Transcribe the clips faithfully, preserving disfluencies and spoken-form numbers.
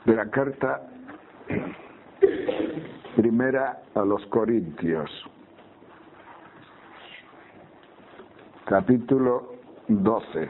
de la carta primera a los Corintios, capítulo doce,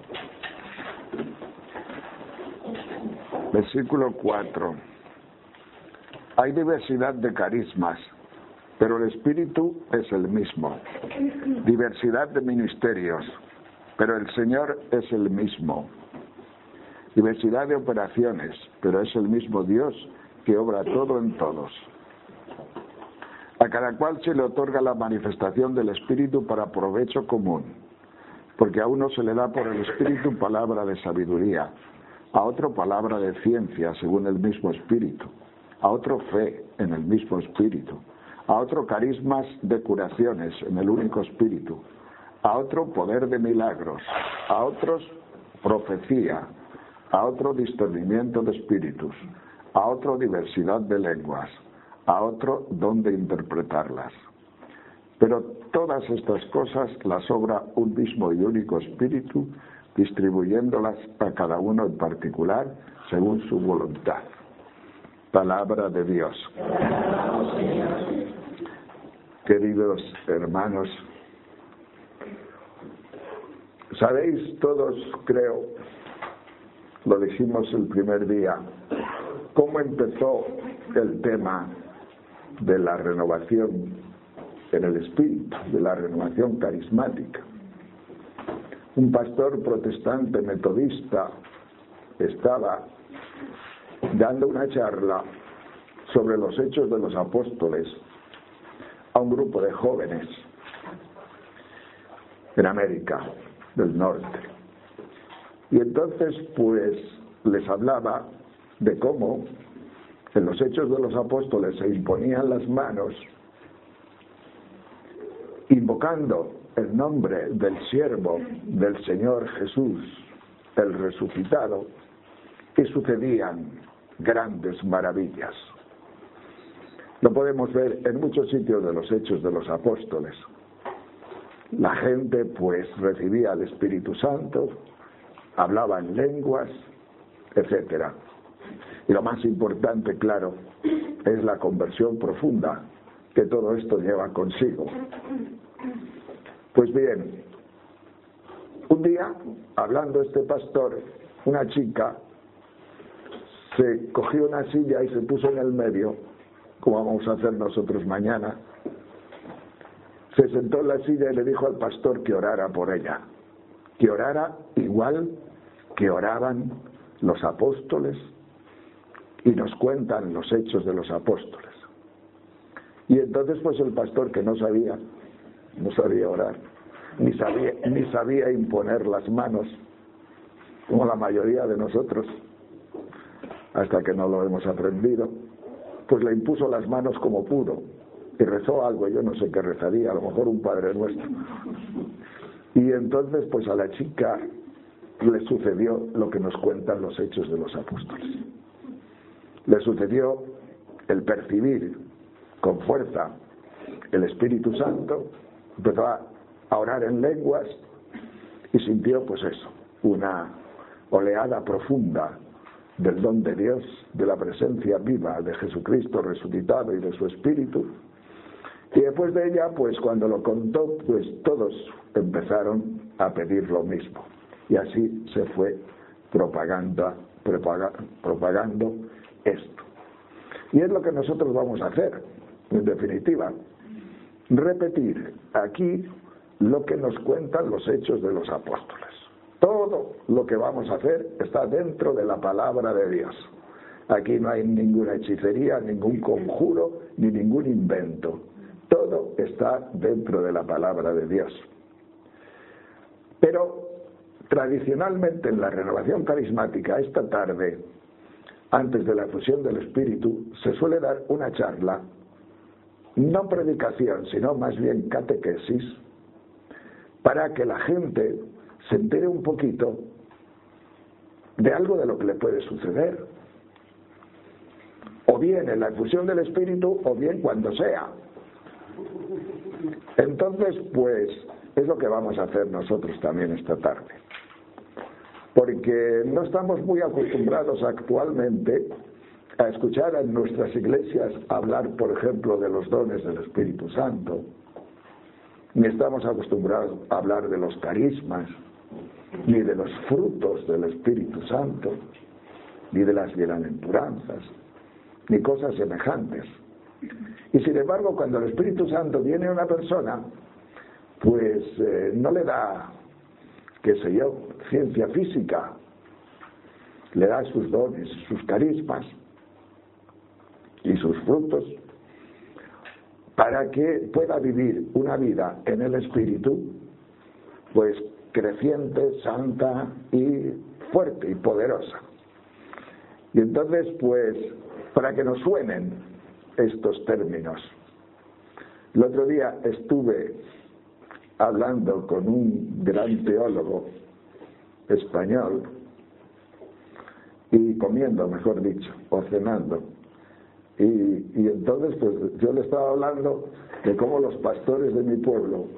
versículo cuatro. Hay diversidad de carismas, pero el Espíritu es el mismo. Diversidad de ministerios, pero el Señor es el mismo. Diversidad de operaciones, pero es el mismo Dios que obra todo en todos. A cada cual se le otorga la manifestación del Espíritu para provecho común, porque a uno se le da por el Espíritu palabra de sabiduría, a otro palabra de ciencia según el mismo Espíritu, a otro fe en el mismo Espíritu, a otro carismas de curaciones en el único Espíritu, a otro poder de milagros, a otros profecía, a otro discernimiento de espíritus, a otro diversidad de lenguas, a otro don de interpretarlas. Pero todas estas cosas las obra un mismo y único Espíritu, distribuyéndolas a cada uno en particular según su voluntad. Palabra de Dios. Queridos hermanos, sabéis todos, creo, lo dijimos el primer día, cómo empezó el tema de la renovación en el espíritu, de la renovación carismática. Un pastor protestante metodista estaba dando una charla sobre los hechos de los apóstoles a un grupo de jóvenes en América del Norte. Y entonces pues les hablaba de cómo en los hechos de los apóstoles se imponían las manos invocando el nombre del siervo del Señor Jesús, el resucitado, y sucedían grandes maravillas. Lo podemos ver en muchos sitios de los hechos de los apóstoles. La gente pues recibía el Espíritu Santo, hablaba en lenguas, etcétera. Y lo más importante, claro, es la conversión profunda que todo esto lleva consigo. Pues bien, un día, hablando este pastor, una chica se cogió una silla y se puso en el medio, como vamos a hacer nosotros mañana. Se sentó en la silla y le dijo al pastor que orara por ella, que orara igual que oraban los apóstoles, y nos cuentan los hechos de los apóstoles. Y entonces pues el pastor, que no sabía, no sabía orar, ni sabía, ni sabía imponer las manos, como la mayoría de nosotros, hasta que no lo hemos aprendido, pues le impuso las manos como pudo, y rezó algo, yo no sé qué rezaría, a lo mejor un Padre Nuestro. Y entonces pues a la chica le sucedió lo que nos cuentan los hechos de los apóstoles. Le sucedió el percibir con fuerza el Espíritu Santo, empezó a orar en lenguas y sintió pues eso, una oleada profunda del don de Dios, de la presencia viva de Jesucristo resucitado y de su Espíritu. Y después de ella, pues cuando lo contó, pues todos empezaron a pedir lo mismo. Y así se fue propagando, propaga, propagando esto. Y es lo que nosotros vamos a hacer, en definitiva, repetir aquí lo que nos cuentan los hechos de los apóstoles. Todo lo que vamos a hacer está dentro de la palabra de Dios. Aquí no hay ninguna hechicería, ningún conjuro, ni ningún invento. Todo está dentro de la palabra de Dios. Pero tradicionalmente en la renovación carismática, esta tarde, antes de la efusión del Espíritu, se suele dar una charla, no predicación, sino más bien catequesis, para que la gente se entere un poquito de algo de lo que le puede suceder, o bien en la efusión del Espíritu, o bien cuando sea. Entonces, pues, es lo que vamos a hacer nosotros también esta tarde. porque no estamos muy acostumbrados actualmente a escuchar en nuestras iglesias hablar, por ejemplo, de los dones del Espíritu Santo, ni estamos acostumbrados a hablar de los carismas, ni de los frutos del Espíritu Santo, ni de las bienaventuranzas, ni cosas semejantes. Y sin embargo, cuando el Espíritu Santo viene a una persona, pues eh, no le da, qué sé yo, ciencia física, le da sus dones, sus carismas y sus frutos, para que pueda vivir una vida en el Espíritu, pues creciente, santa y fuerte y poderosa. Y entonces, pues, para que nos suenen estos términos. El otro día estuve hablando con un gran teólogo español, y comiendo, mejor dicho, o cenando. Y, y entonces, pues, yo le estaba hablando de cómo los pastores de mi pueblo,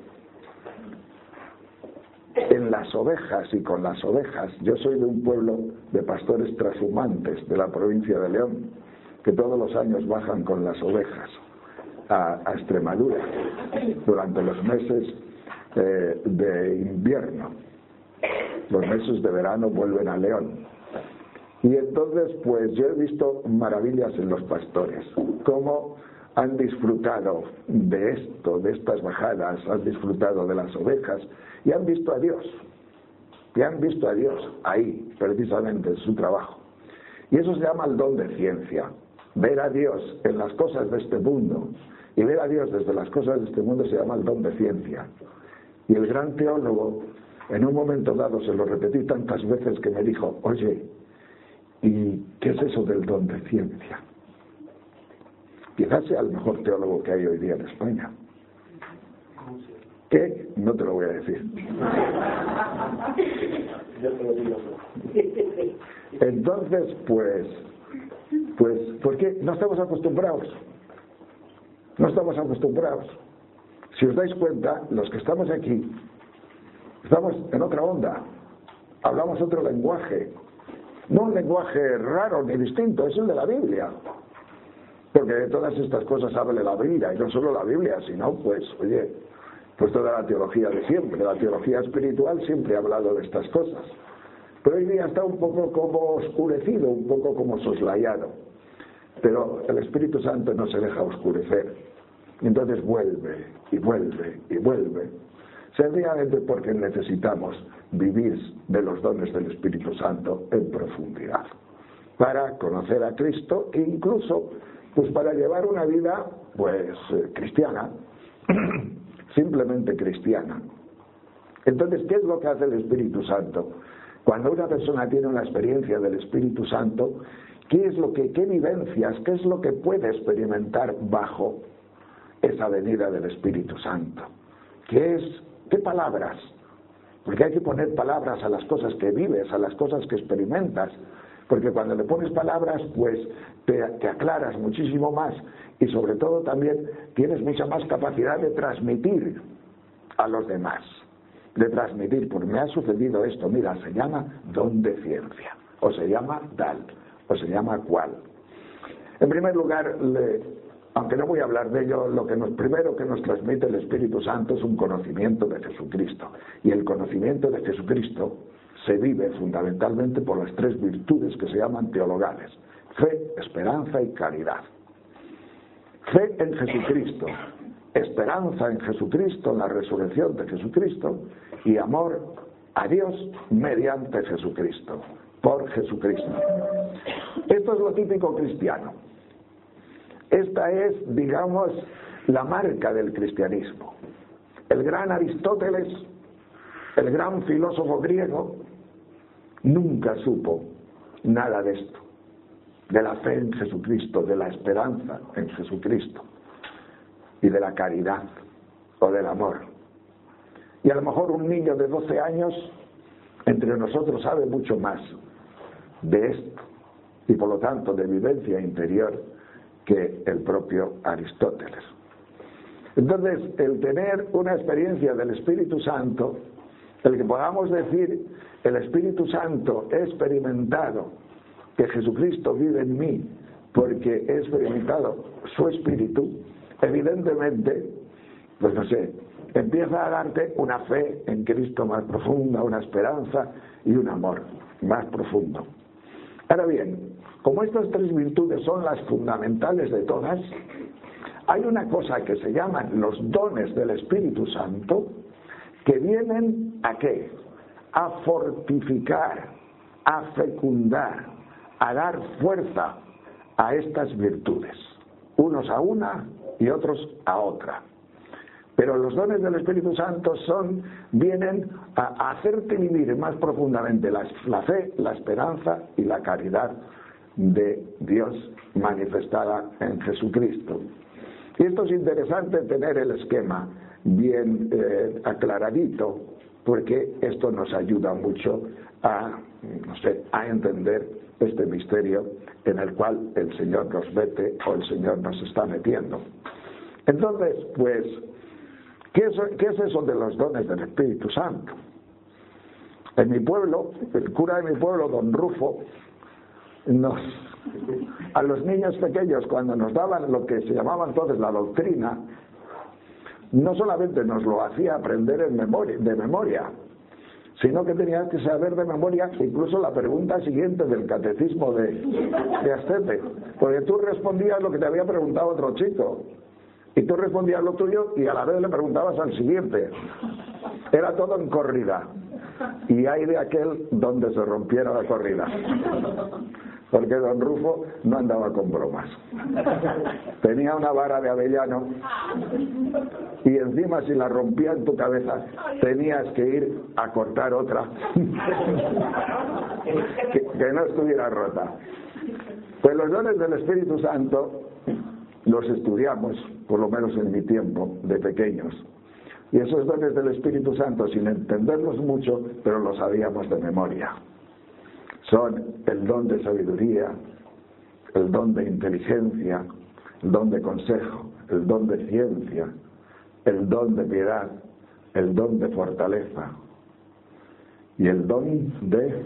en las ovejas y con las ovejas, yo soy de un pueblo de pastores trashumantes de la provincia de León, que todos los años bajan con las ovejas a, a Extremadura durante los meses eh, de invierno. Los meses de verano vuelven a León. Y entonces, pues yo he visto maravillas en los pastores, cómo han disfrutado de esto, de estas bajadas, han disfrutado de las ovejas y han visto a Dios, y han visto a Dios ahí, precisamente en su trabajo. Y eso se llama el don de ciencia, ver a Dios en las cosas de este mundo, y ver a Dios desde las cosas de este mundo se llama el don de ciencia. Y el gran teólogo, en un momento dado, se lo repetí tantas veces que me dijo, oye, ¿y qué es eso del don de ciencia? Quizás sea el mejor teólogo que hay hoy día en España. ¿Qué? No te lo voy a decir. Entonces, pues, pues, ¿por qué? No estamos acostumbrados. No estamos acostumbrados. Si os dais cuenta, los que estamos aquí, estamos en otra onda. Hablamos otro lenguaje. No un lenguaje raro ni distinto, es el de la Biblia. Porque de todas estas cosas habla la Biblia, y no solo la Biblia, sino, pues, oye, pues toda la teología de siempre, la teología espiritual siempre ha hablado de estas cosas. Pero hoy día está un poco como oscurecido, un poco como soslayado. Pero el Espíritu Santo no se deja oscurecer. Y entonces vuelve, y vuelve, y vuelve. Sencillamente porque necesitamos vivir de los dones del Espíritu Santo en profundidad, para conocer a Cristo e incluso pues para llevar una vida pues eh, cristiana, simplemente cristiana. Entonces, ¿qué es lo que hace el Espíritu Santo? Cuando una persona tiene una experiencia del Espíritu Santo, ¿qué es lo que, qué vivencias, qué es lo que puede experimentar bajo esa venida del Espíritu Santo? ¿Qué es, qué palabras? Porque hay que poner palabras a las cosas que vives, a las cosas que experimentas. Porque cuando le pones palabras, pues te, te aclaras muchísimo más y sobre todo también tienes mucha más capacidad de transmitir a los demás. De transmitir, porque me ha sucedido esto, mira, se llama don de ciencia, o se llama tal, o se llama cual. En primer lugar, le, aunque no voy a hablar de ello, lo que nos, primero que nos transmite el Espíritu Santo es un conocimiento de Jesucristo. Y el conocimiento de Jesucristo se vive fundamentalmente por las tres virtudes que se llaman teologales: fe, esperanza y caridad. Fe en Jesucristo, esperanza en Jesucristo, en la resurrección de Jesucristo, y amor a Dios mediante Jesucristo, por Jesucristo. Esto es lo típico cristiano. Esta es, digamos, la marca del cristianismo. El gran Aristóteles, el gran filósofo griego, nunca supo nada de esto, de la fe en Jesucristo, de la esperanza en Jesucristo y de la caridad o del amor. Y a lo mejor un niño de doce años entre nosotros sabe mucho más de esto y por lo tanto de vivencia interior que el propio Aristóteles. Entonces, el tener una experiencia del Espíritu Santo, el que podamos decir el Espíritu Santo, he experimentado que Jesucristo vive en mí porque he experimentado su Espíritu, evidentemente, pues no sé, empieza a darte una fe en Cristo más profunda, una esperanza y un amor más profundo. Ahora bien, como estas tres virtudes son las fundamentales de todas, hay una cosa que se llaman los dones del Espíritu Santo, que vienen ¿a qué? A fortificar, a fecundar, a dar fuerza a estas virtudes, unos a una y otros a otra. Pero los dones del Espíritu Santo son, vienen a hacerte vivir más profundamente la, la fe, la esperanza y la caridad de Dios manifestada en Jesucristo. Y esto es interesante tener el esquema bien eh, aclaradito, porque esto nos ayuda mucho a, no sé, a entender este misterio en el cual el Señor nos mete o el Señor nos está metiendo. Entonces, pues, ¿qué es, qué es eso de los dones del Espíritu Santo? En mi pueblo, el cura de mi pueblo, don Rufo, nos, a los niños pequeños, cuando nos daban lo que se llamaba entonces la doctrina, no solamente nos lo hacía aprender en memoria, de memoria, sino que tenías que saber de memoria incluso la pregunta siguiente del catecismo de, de Astete, porque tú respondías lo que te había preguntado otro chico, y tú respondías lo tuyo y a la vez le preguntabas al siguiente. Era todo en corrida, y hay de aquel donde se rompiera la corrida, porque don Rufo no andaba con bromas. Tenía una vara de avellano y encima si la rompía en tu cabeza tenías que ir a cortar otra que, que no estuviera rota. Pues los dones del Espíritu Santo los estudiamos, por lo menos en mi tiempo, de pequeños. Y esos dones del Espíritu Santo, sin entenderlos mucho, pero los sabíamos de memoria. Son el don de sabiduría, el don de inteligencia, el don de consejo, el don de ciencia, el don de piedad, el don de fortaleza y el don de...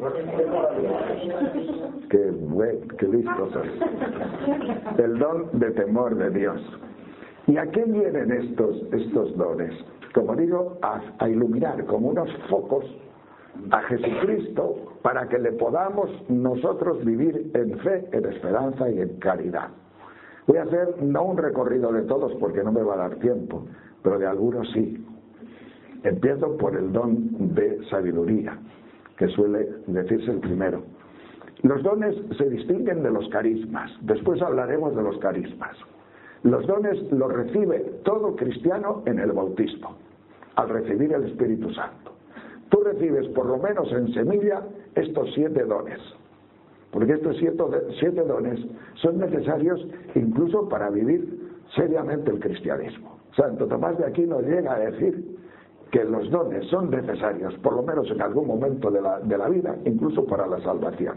¡Qué, qué listo soy! El don de temor de Dios. ¿Y a qué vienen estos, estos dones? Como digo, a, a iluminar como unos focos a Jesucristo para que le podamos nosotros vivir en fe, en esperanza y en caridad. Voy a hacer no un recorrido de todos porque no me va a dar tiempo, pero de algunos sí. Empiezo por el don de sabiduría, que suele decirse el primero. Los dones se distinguen de los carismas, después hablaremos de los carismas. Los dones los recibe todo cristiano en el bautismo, al recibir el Espíritu Santo. Tú recibes por lo menos en semilla estos siete dones, porque estos siete, siete dones son necesarios incluso para vivir seriamente el cristianismo. Santo Tomás de Aquino llega a decir que los dones son necesarios, por lo menos en algún momento de la, de la vida, incluso para la salvación.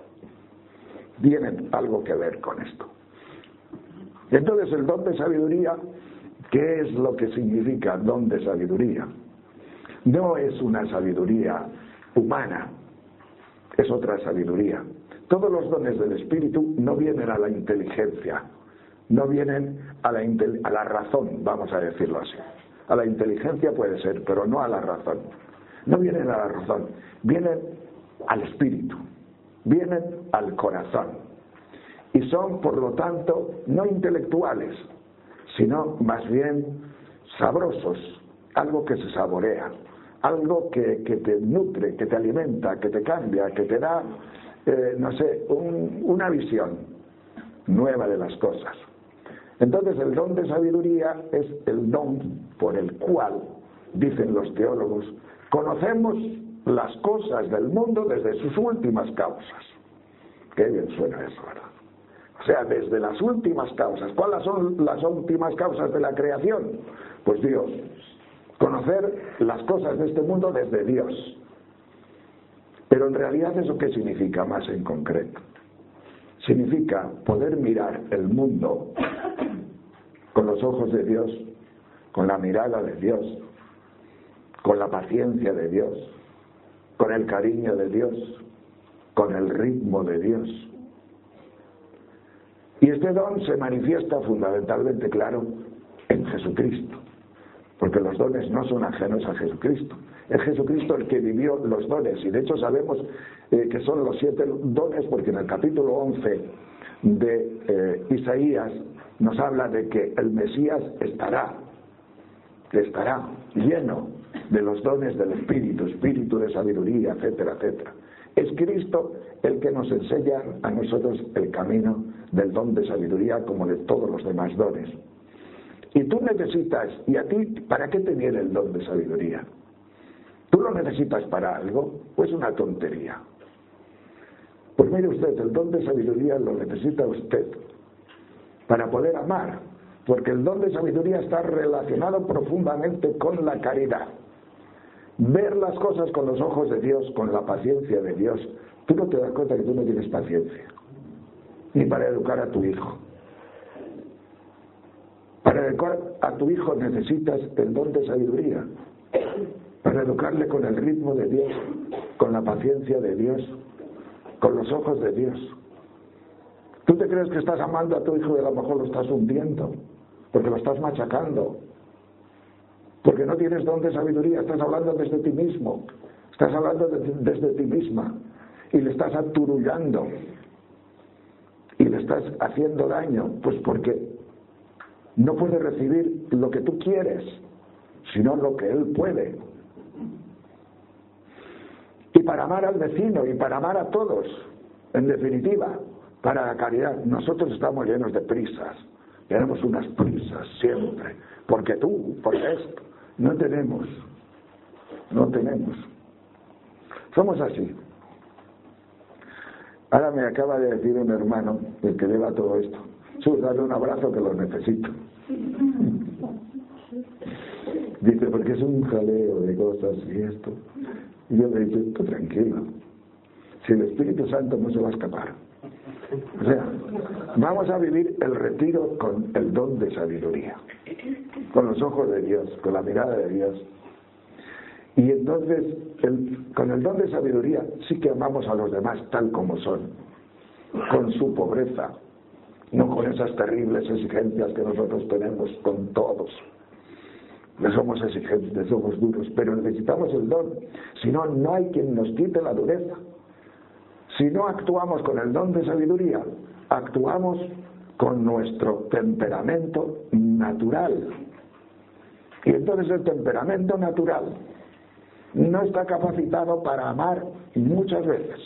Tienen algo que ver con esto. Entonces el don de sabiduría, ¿qué es lo que significa don de sabiduría? No es una sabiduría humana, es otra sabiduría. Todos los dones del Espíritu no vienen a la inteligencia, no vienen a la, a la razón, vamos a decirlo así. A la inteligencia puede ser, pero no a la razón. No vienen a la razón, vienen al Espíritu, vienen al corazón. Y son, por lo tanto, no intelectuales, sino más bien sabrosos, algo que se saborea, algo que, que te nutre, que te alimenta, que te cambia, que te da, eh, no sé, un, una visión nueva de las cosas. Entonces el don de sabiduría es el don por el cual, dicen los teólogos, conocemos las cosas del mundo desde sus últimas causas. Qué bien suena eso, ¿verdad? O sea, desde las últimas causas. ¿Cuáles son las últimas causas de la creación? Pues Dios. Conocer las cosas de este mundo desde Dios. Pero en realidad, ¿eso qué significa más en concreto? Significa poder mirar el mundo con los ojos de Dios, con la mirada de Dios, con la paciencia de Dios, con el cariño de Dios, con el ritmo de Dios. Y este don se manifiesta fundamentalmente, claro, en Jesucristo, porque los dones no son ajenos a Jesucristo. Es Jesucristo el que vivió los dones, y de hecho sabemos eh, que son los siete dones, porque en el capítulo once de eh, Isaías nos habla de que el Mesías estará, estará lleno de los dones del Espíritu, Espíritu de sabiduría, etcétera, etcétera. Es Cristo el que nos enseña a nosotros el camino del don de sabiduría, como de todos los demás dones. Y tú necesitas, ¿y a ti para qué te viene el don de sabiduría? ¿Tú lo necesitas para algo? Pues una tontería. Pues mire usted, el don de sabiduría lo necesita usted para poder amar, porque el don de sabiduría está relacionado profundamente con la caridad. Ver las cosas con los ojos de Dios, con la paciencia de Dios. Tú no te das cuenta que tú no tienes paciencia, ni para educar a tu hijo. Para educar a tu hijo necesitas el don de sabiduría, para educarle con el ritmo de Dios, con la paciencia de Dios, con los ojos de Dios. ¿Tú te crees que estás amando a tu hijo y a lo mejor lo estás hundiendo? Porque lo estás machacando. Porque no tienes don de sabiduría, estás hablando desde ti mismo, estás hablando de, desde ti misma, y le estás aturullando, y le estás haciendo daño, pues porque no puede recibir lo que tú quieres, sino lo que él puede. Y para amar al vecino, y para amar a todos, en definitiva, para la caridad, nosotros estamos llenos de prisas, tenemos unas prisas siempre, porque tú, porque esto. No tenemos, no tenemos. Somos así. Ahora me acaba de decir un hermano, el que lleva todo esto, sí, dale un abrazo que lo necesito. Dice, porque es un jaleo de cosas y esto. Y yo le he dicho, tú tranquilo, si el Espíritu Santo no se va a escapar. O sea, vamos a vivir el retiro con el don de sabiduría, con los ojos de Dios, con la mirada de Dios. Y entonces, el, con el don de sabiduría sí que amamos a los demás tal como son, con su pobreza, no con esas terribles exigencias que nosotros tenemos con todos. No somos exigentes, somos duros, pero necesitamos el don, si no, no hay quien nos quite la dureza. Si no actuamos con el don de sabiduría, actuamos con nuestro temperamento natural. Y entonces el temperamento natural no está capacitado para amar muchas veces,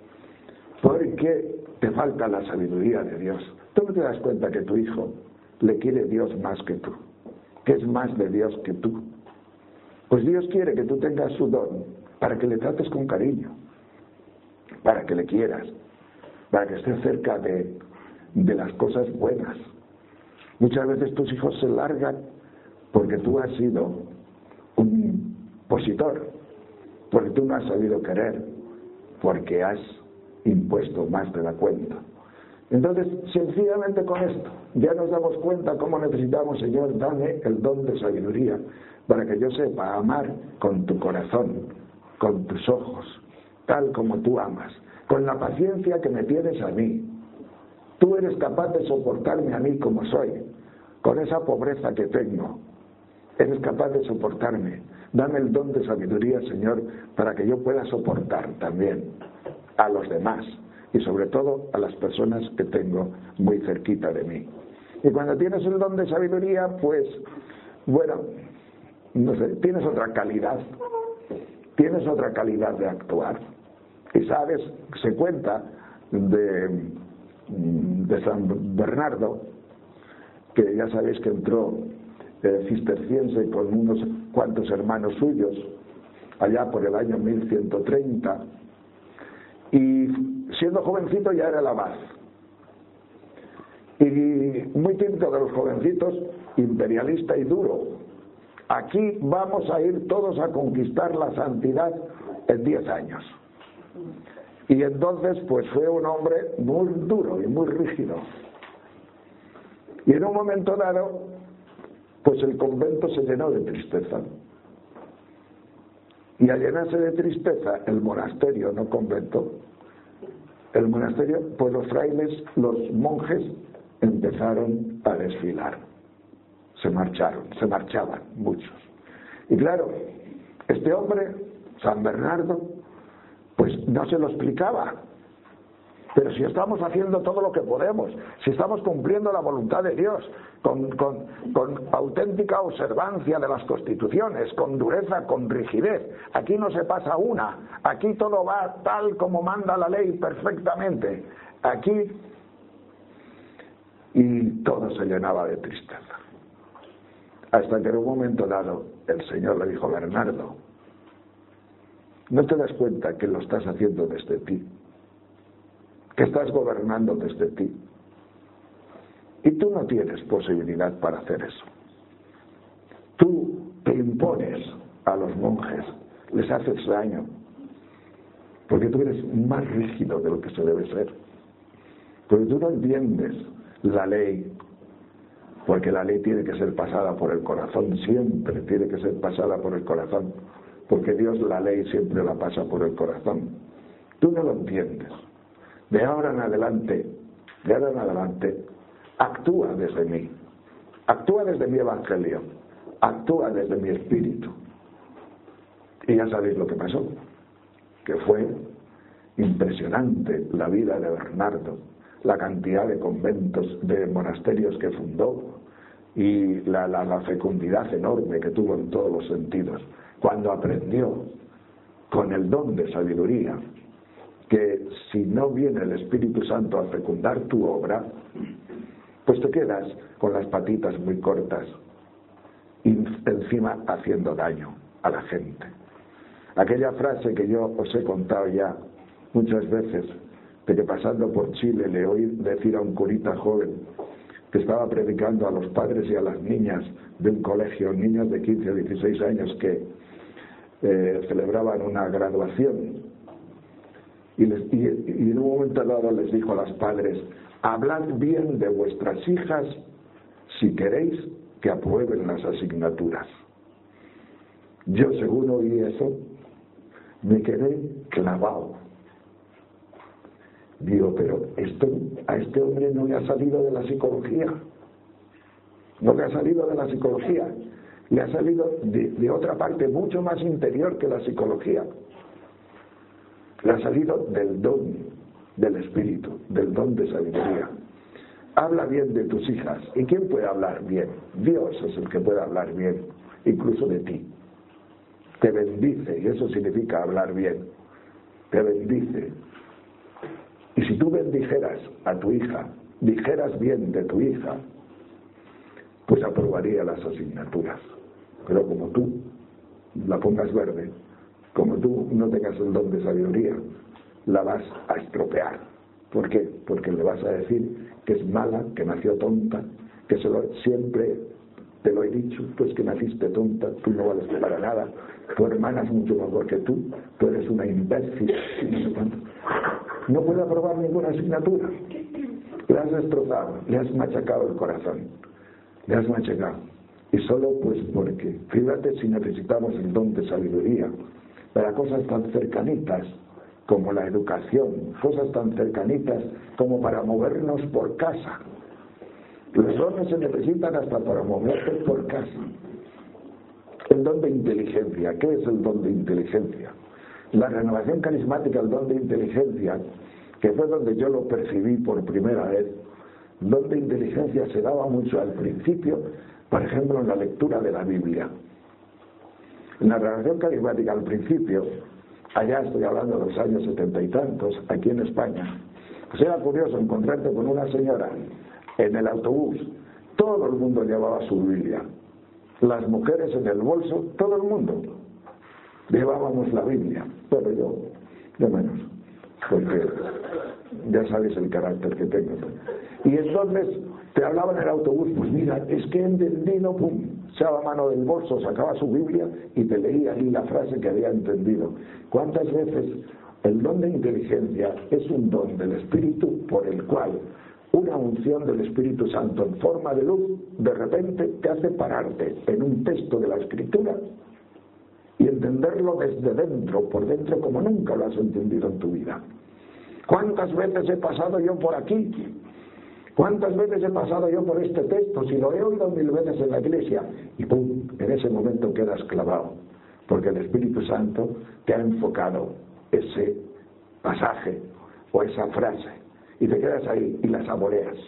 porque te falta la sabiduría de Dios. Tú no te das cuenta que tu hijo le quiere Dios más que tú, que es más de Dios que tú. Pues Dios quiere que tú tengas su don para que le trates con cariño, para que le quieras, para que estés cerca de, de las cosas buenas. Muchas veces tus hijos se largan porque tú has sido un opositor, porque tú no has sabido querer, porque has impuesto más de la cuenta. Entonces, sencillamente con esto, ya nos damos cuenta cómo necesitamos, Señor, dame el don de sabiduría, para que yo sepa amar con tu corazón, con tus ojos, tal como tú amas, con la paciencia que me tienes a mí. Tú eres capaz de soportarme a mí como soy, con esa pobreza que tengo. Eres capaz de soportarme. Dame el don de sabiduría, Señor, para que yo pueda soportar también a los demás y sobre todo a las personas que tengo muy cerquita de mí. Y cuando tienes el don de sabiduría, pues, bueno, no sé, tienes otra calidad, tienes otra calidad de actuar. Y sabes, se cuenta de, de San Bernardo, que ya sabéis que entró eh, cisterciense con unos cuantos hermanos suyos, allá por el año mil ciento treinta, y siendo jovencito ya era el abad. Y muy típico de los jovencitos, imperialista y duro. Aquí vamos a ir todos a conquistar la santidad en diez años. Y entonces pues fue un hombre muy duro y muy rígido. Y en un momento dado, pues el convento se llenó de tristeza. Y al llenarse de tristeza el monasterio, no convento, el monasterio, pues los frailes, los monjes empezaron a desfilar. Se marcharon, se marchaban muchos. Y claro, este hombre, San Bernardo, pues no se lo explicaba. Pero si estamos haciendo todo lo que podemos, si estamos cumpliendo la voluntad de Dios, con, con, con auténtica observancia de las constituciones, con dureza, con rigidez, aquí no se pasa una, aquí todo va tal como manda la ley perfectamente, aquí, y todo se llenaba de tristeza. Hasta que en un momento dado el Señor le dijo: Bernardo, ¿no te das cuenta que lo estás haciendo desde ti? Que estás gobernando desde ti. Y tú no tienes posibilidad para hacer eso. Tú te impones a los monjes, les haces daño, porque tú eres más rígido de lo que se debe ser. Porque tú no entiendes la ley, porque la ley tiene que ser pasada por el corazón, siempre tiene que ser pasada por el corazón, porque Dios la ley siempre la pasa por el corazón. Tú no lo entiendes. De ahora en adelante, de ahora en adelante, actúa desde mí, actúa desde mi evangelio, actúa desde mi espíritu. Y ya sabéis lo que pasó, que fue impresionante la vida de Bernardo, la cantidad de conventos, de monasterios que fundó y la, la, la fecundidad enorme que tuvo en todos los sentidos, cuando aprendió con el don de sabiduría que si no viene el Espíritu Santo a fecundar tu obra, pues te quedas con las patitas muy cortas y encima haciendo daño a la gente. Aquella frase que yo os he contado ya muchas veces, de que pasando por Chile le oí decir a un curita joven que estaba predicando a los padres y a las niñas de un colegio, niñas de quince o dieciséis años que eh, celebraban una graduación. Y, les, y, y en un momento dado les dijo a las padres: hablad bien de vuestras hijas si queréis que aprueben las asignaturas. Yo, según oí eso, me quedé clavado. Digo, pero esto a este hombre no le ha salido de la psicología, no le ha salido de la psicología, le ha salido de, de otra parte mucho más interior que la psicología. Le ha salido del don del espíritu, del don de sabiduría. Habla bien de tus hijas. ¿Y quién puede hablar bien? Dios es el que puede hablar bien, incluso de ti. Te bendice, y eso significa hablar bien. Te bendice. Y si tú bendijeras a tu hija, dijeras bien de tu hija, pues aprobaría las asignaturas. Pero como tú la pongas verde, como tú no tengas el don de sabiduría, la vas a estropear. ¿Por qué? Porque le vas a decir que es mala, que nació tonta, que se lo, siempre te lo he dicho, pues que naciste tonta, tú no vales para nada, tu hermana es mucho mejor que tú, tú eres una imbécil, y no sé cuánto. No puede aprobar ninguna asignatura. Le has destrozado, le has machacado el corazón, le has machacado. Y solo pues porque, fíjate si necesitamos el don de sabiduría para cosas tan cercanitas como la educación, cosas tan cercanitas como para movernos por casa. Los dones se necesitan hasta para moverse por casa. El don de inteligencia. ¿Qué es el don de inteligencia? La renovación carismática, el don de inteligencia, que fue donde yo lo percibí por primera vez. El don de inteligencia se daba mucho al principio, por ejemplo, en la lectura de la Biblia. En la renovación carismática, al principio, allá estoy hablando de los años setenta y tantos, aquí en España, pues era curioso encontrarte con una señora en el autobús. Todo el mundo llevaba su Biblia. Las mujeres en el bolso, todo el mundo llevábamos la Biblia, pero yo, de menos, porque ya sabéis el carácter que tengo. Y entonces te hablaba en el autobús, pues mira, es que he entendido, pum, echaba mano del bolso, sacaba su Biblia y te leía ahí la frase que había entendido. ¿Cuántas veces el don de inteligencia es un don del Espíritu por el cual una unción del Espíritu Santo en forma de luz de repente te hace pararte en un texto de la Escritura y entenderlo desde dentro, por dentro como nunca lo has entendido en tu vida. ¿Cuántas veces he pasado yo por aquí? ¿Cuántas veces he pasado yo por este texto? Si lo he oído mil veces en la iglesia, y pum, en ese momento quedas clavado, porque el Espíritu Santo te ha enfocado ese pasaje o esa frase, y te quedas ahí y la saboreas.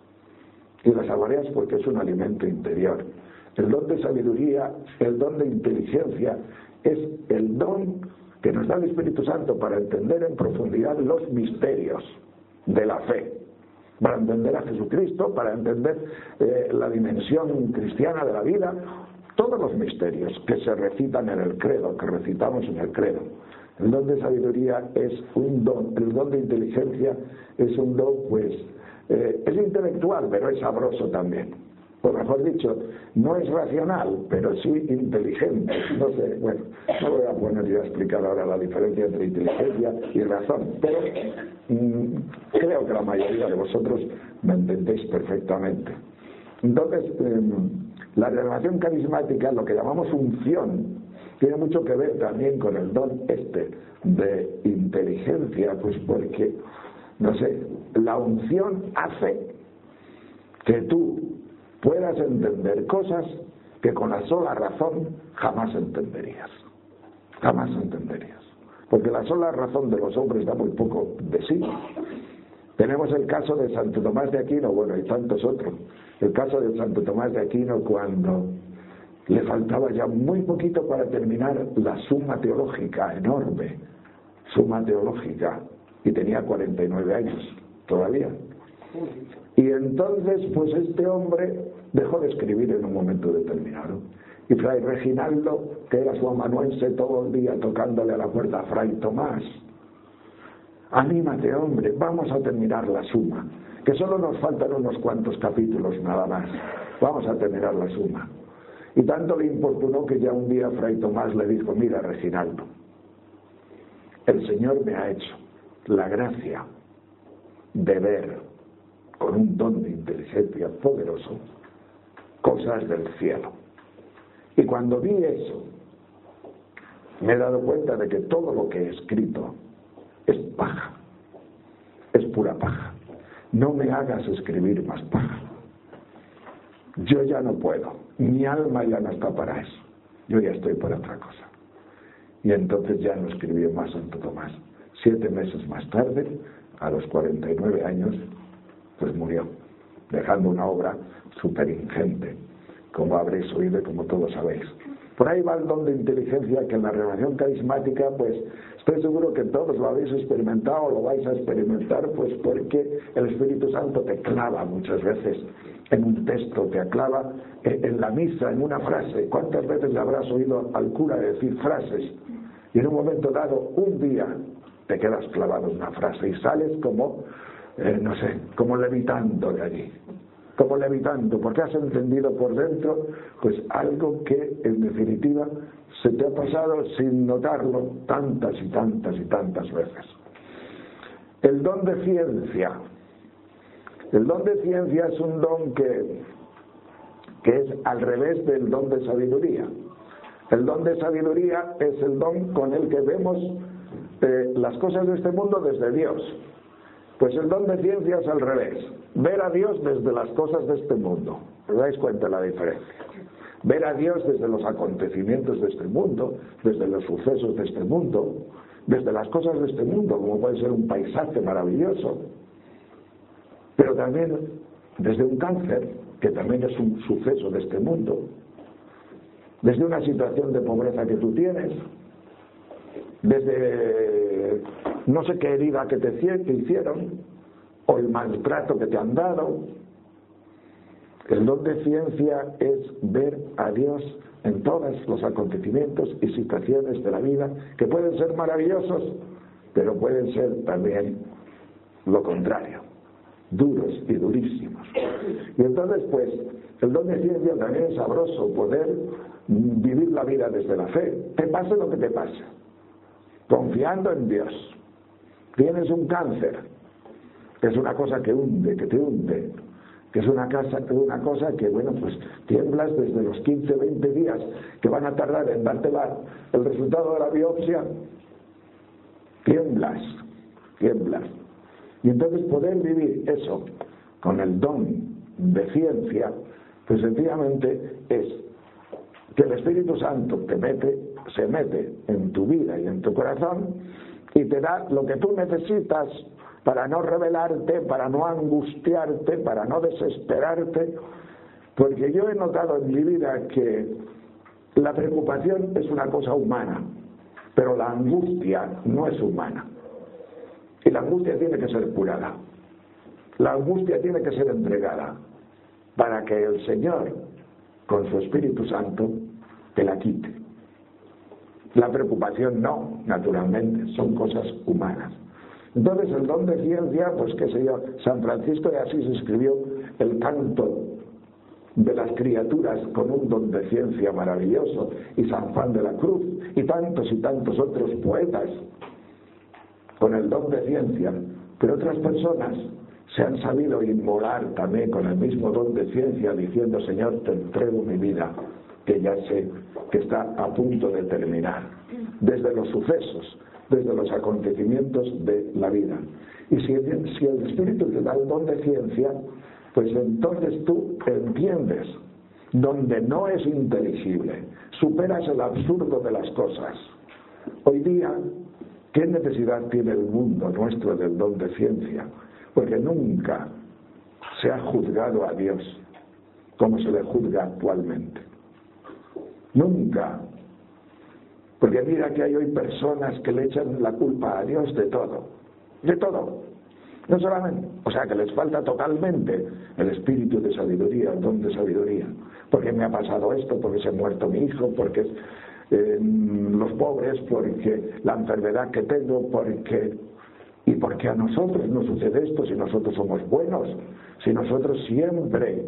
Y la saboreas porque es un alimento interior. El don de sabiduría, el don de inteligencia, es el don que nos da el Espíritu Santo para entender en profundidad los misterios de la fe, para entender a Jesucristo, para entender eh, la dimensión cristiana de la vida, todos los misterios que se recitan en el credo, que recitamos en el credo. El don de sabiduría es un don, el don de inteligencia es un don, pues, eh, es intelectual, pero es sabroso también. O mejor dicho, no es racional, pero sí inteligente. No sé, bueno, no voy a poner yo a explicar ahora la diferencia entre inteligencia y razón, pero mmm, creo que la mayoría de vosotros me entendéis perfectamente. Entonces, eh, la renovación carismática, lo que llamamos unción, tiene mucho que ver también con el don este de inteligencia, pues porque, no sé, la unción hace que tú puedas entender cosas que con la sola razón jamás entenderías. Jamás entenderías. Porque la sola razón de los hombres da muy poco de sí. Tenemos el caso de Santo Tomás de Aquino, bueno, y tantos otros. El caso de Santo Tomás de Aquino cuando le faltaba ya muy poquito para terminar la suma teológica enorme, suma teológica, y tenía cuarenta y nueve años todavía. Y entonces, pues este hombre dejó de escribir en un momento determinado. Y Fray Reginaldo, que era su amanuense, todo el día tocándole a la puerta: Fray Tomás, anímate, hombre, vamos a terminar la suma, que solo nos faltan unos cuantos capítulos nada más, vamos a terminar la suma. Y tanto le importunó que ya un día Fray Tomás le dijo: mira, Reginaldo, el Señor me ha hecho la gracia de ver con un don de inteligencia poderoso cosas del cielo. Y cuando vi eso, me he dado cuenta de que todo lo que he escrito es paja, es pura paja. No me hagas escribir más paja. Yo ya no puedo, mi alma ya no está para eso, yo ya estoy por otra cosa. Y entonces ya no escribió más Santo Tomás. Siete meses más tarde, a los cuarenta y nueve años, pues murió, dejando una obra súper ingente, como habréis oído y como todos sabéis. Por ahí va el don de inteligencia, que en la renovación carismática, pues estoy seguro que todos lo habéis experimentado o lo vais a experimentar, pues porque el Espíritu Santo te clava muchas veces en un texto, te clava en la misa, en una frase. ¿Cuántas veces le habrás oído al cura decir frases? Y en un momento dado, un día, te quedas clavado en una frase y sales como, eh, no sé, como levitando de allí. Como levitando, porque has entendido por dentro pues algo que en definitiva se te ha pasado sin notarlo tantas y tantas y tantas veces. El don de ciencia. El don de ciencia es un don que, que es al revés del don de sabiduría. El don de sabiduría es el don con el que vemos eh, las cosas de este mundo desde Dios. Pues el don de ciencia es al revés. Ver a Dios desde las cosas de este mundo. ¿Os dais cuenta de la diferencia? Ver a Dios desde los acontecimientos de este mundo, desde los sucesos de este mundo, desde las cosas de este mundo, como puede ser un paisaje maravilloso, pero también desde un cáncer, que también es un suceso de este mundo, desde una situación de pobreza que tú tienes, desde no sé qué herida que te, te hicieron, o el maltrato que te han dado. El don de ciencia es ver a Dios en todos los acontecimientos y situaciones de la vida, que pueden ser maravillosos, pero pueden ser también lo contrario, duros y durísimos. Y entonces, pues, el don de ciencia también es sabroso, poder vivir la vida desde la fe, te pase lo que te pase, confiando en Dios. Tienes un cáncer, que es una cosa que hunde, que te hunde, que es una, casa, una cosa que, bueno, pues tiemblas desde los quince, veinte días que van a tardar en darte la, el resultado de la biopsia, tiemblas, tiemblas. Y entonces poder vivir eso con el don de ciencia, pues sencillamente es que el Espíritu Santo te mete, se mete en tu vida y en tu corazón y te da lo que tú necesitas para no rebelarte, para no angustiarte, para no desesperarte, porque yo he notado en mi vida que la preocupación es una cosa humana, pero la angustia no es humana. Y la angustia tiene que ser curada. La angustia tiene que ser entregada para que el Señor, con su Espíritu Santo, te la quite. La preocupación no, naturalmente, son cosas humanas. Entonces el don de ciencia, pues qué sé yo, San Francisco de Asís escribió el canto de las criaturas con un don de ciencia maravilloso, y San Juan de la Cruz, y tantos y tantos otros poetas con el don de ciencia, pero otras personas se han sabido inmolar también con el mismo don de ciencia, diciendo: Señor, te entrego mi vida, que ya sé que está a punto de terminar, desde los sucesos, desde los acontecimientos de la vida. Y si, si el Espíritu te da el don de ciencia, pues entonces tú entiendes donde no es inteligible, superas el absurdo de las cosas. Hoy día, ¿qué necesidad tiene el mundo nuestro del don de ciencia? Porque nunca se ha juzgado a Dios como se le juzga actualmente. Nunca. Porque mira que hay hoy personas que le echan la culpa a Dios de todo. De todo. No solamente, o sea que les falta totalmente el espíritu de sabiduría, el don de sabiduría. Porque me ha pasado esto, porque se ha muerto mi hijo, porque eh, los pobres, porque la enfermedad que tengo, porque... Y porque a nosotros nos sucede esto si nosotros somos buenos, si nosotros siempre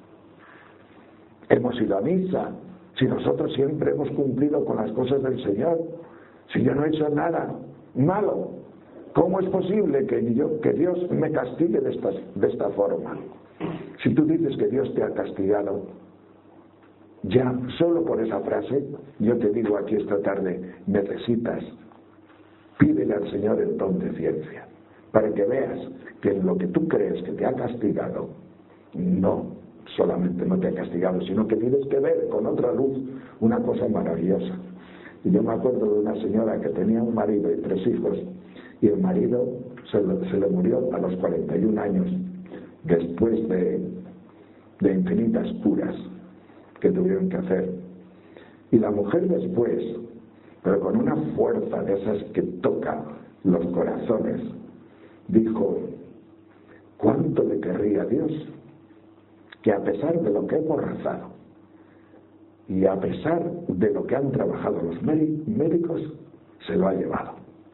hemos ido a misa, si nosotros siempre hemos cumplido con las cosas del Señor, si yo no he hecho nada malo, ¿cómo es posible que, yo, que Dios me castigue de esta, de esta forma? Si tú dices que Dios te ha castigado, ya solo por esa frase, yo te digo aquí esta tarde, necesitas, pídele al Señor el don de ciencia, para que veas que en lo que tú crees que te ha castigado, no solamente no te ha castigado, sino que tienes que ver con otra luz una cosa maravillosa. Y yo me acuerdo de una señora que tenía un marido y tres hijos, y el marido se le, se le murió a los cuarenta y un años, después de, de infinitas curas que tuvieron que hacer. Y la mujer después, pero con una fuerza de esas que toca los corazones, dijo: ¿cuánto le querría a Dios que a pesar de lo que hemos rezado y a pesar de lo que han trabajado los médicos, se lo ha llevado?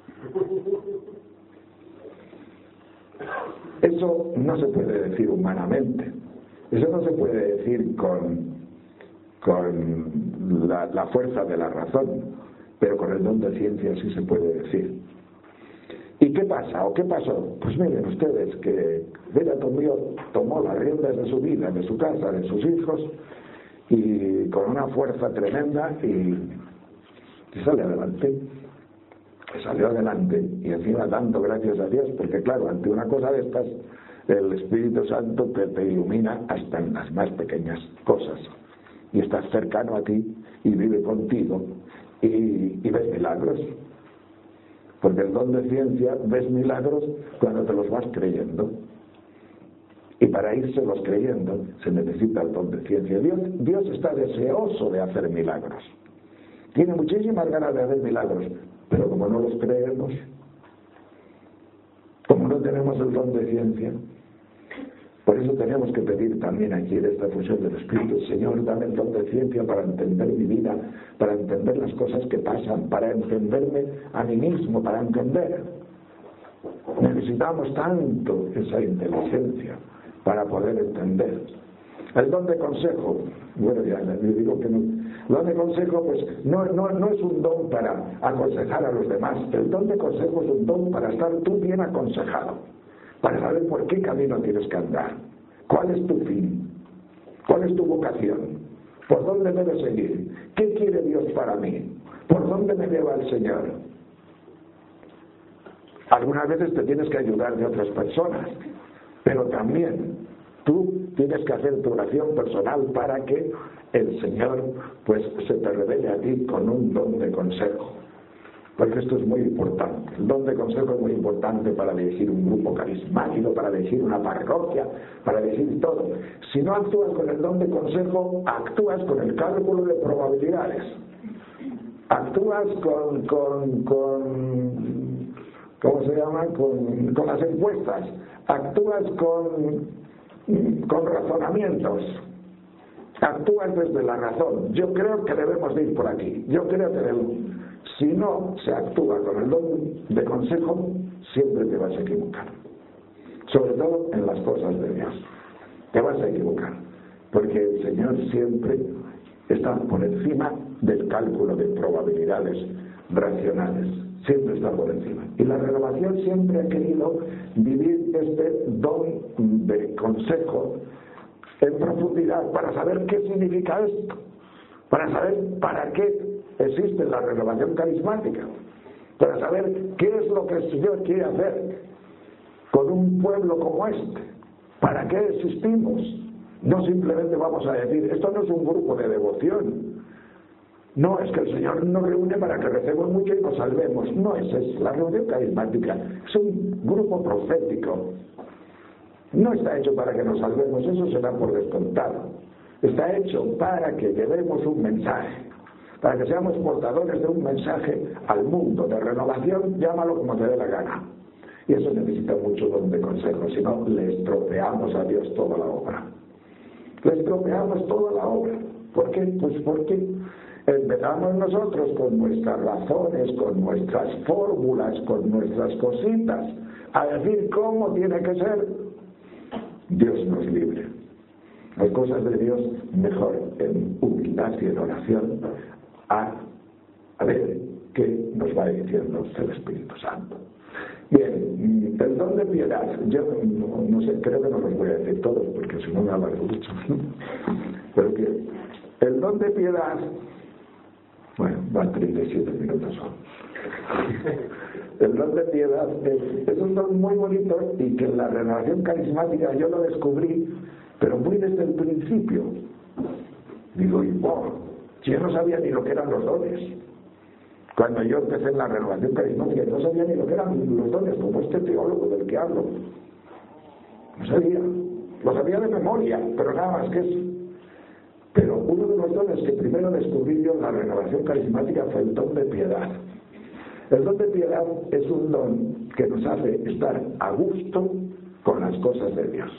Eso no se puede decir humanamente, eso no se puede decir con, con la, la fuerza de la razón, pero con el don de ciencia sí se puede decir. ¿Y qué pasa? ¿O qué pasó? Pues miren ustedes que ella tomó, tomó las riendas de su vida, de su casa, de sus hijos, y con una fuerza tremenda, y, y sale adelante. Salió adelante, y encima dando gracias a Dios, porque claro, ante una cosa de estas, el Espíritu Santo te, te ilumina hasta en las más pequeñas cosas, y estás cercano a ti, y vive contigo, y, y ves milagros. Porque el don de ciencia, ves milagros cuando te los vas creyendo. Y para irse los creyendo se necesita el don de ciencia. Dios, Dios está deseoso de hacer milagros. Tiene muchísimas ganas de hacer milagros, pero como no los creemos, como no tenemos el don de ciencia, por eso tenemos que pedir también aquí en esta fusión del Espíritu: Señor, dame el don de ciencia para entender mi vida, para entender las cosas que pasan, para entenderme a mí mismo, para entender. Necesitamos tanto esa inteligencia para poder entender. El don de consejo, bueno, ya les digo que no. El don de consejo, pues, no, no, no es un don para aconsejar a los demás. El don de consejo es un don para estar tú bien aconsejado, para saber por qué camino tienes que andar, ¿Cuál es tu fin? ¿Cuál es tu vocación? ¿Por dónde debes seguir? ¿Qué quiere Dios para mí? ¿Por dónde me lleva el Señor? Algunas veces te tienes que ayudar de otras personas, pero también tú tienes que hacer tu oración personal para que el Señor pues se te revele a ti con un don de consejo. Porque esto es muy importante. El don de consejo es muy importante para dirigir un grupo carismático, para dirigir una parroquia, para dirigir todo. Si no actúas con el don de consejo, actúas con el cálculo de probabilidades. Actúas con, con, con ¿cómo se llama? Con, con las encuestas. Actúas con, con razonamientos. Actúas desde la razón. Yo creo que debemos de ir por aquí. Yo creo que debemos. Si no se actúa con el don de consejo, siempre te vas a equivocar. Sobre todo en las cosas de Dios. Te vas a equivocar. Porque el Señor siempre está por encima del cálculo de probabilidades racionales. Siempre está por encima. Y la renovación siempre ha querido vivir este don de consejo en profundidad para saber qué significa esto. Para saber para qué existe la renovación carismática, para saber qué es lo que el Señor quiere hacer con un pueblo como este, para qué existimos. No simplemente vamos a decir, esto no es un grupo de devoción, no es que el Señor nos reúne para que recemos mucho y nos salvemos, no es eso. La renovación carismática es un grupo profético, no está hecho para que nos salvemos, eso se da por descontado, está hecho para que llevemos un mensaje, para que seamos portadores de un mensaje al mundo, de renovación, llámalo como te dé la gana. Y eso necesita mucho don de consejo, si no le estropeamos a Dios toda la obra. Le estropeamos toda la obra. ¿Por qué? Pues porque empezamos nosotros con nuestras razones, con nuestras fórmulas, con nuestras cositas, a decir cómo tiene que ser. Dios nos libre. Las cosas de Dios mejor en humildad y en oración, a, a ver qué nos va diciendo el Espíritu Santo. Bien, el don de piedad, yo no, no sé, creo que no los voy a decir todos porque si no me alargo mucho, pero que el don de piedad, bueno, van treinta y siete minutos son. El don de piedad es, es un don muy bonito y que en la renovación carismática yo lo descubrí, pero muy desde el principio. Digo, y wow, si yo no sabía ni lo que eran los dones. Cuando yo empecé en la renovación carismática, yo no sabía ni lo que eran los dones, como este teólogo del que hablo. No sabía. Lo sabía de memoria, pero nada más que eso. Pero uno de los dones que primero descubrí yo en la renovación carismática fue el don de piedad. El don de piedad es un don que nos hace estar a gusto con las cosas de Dios.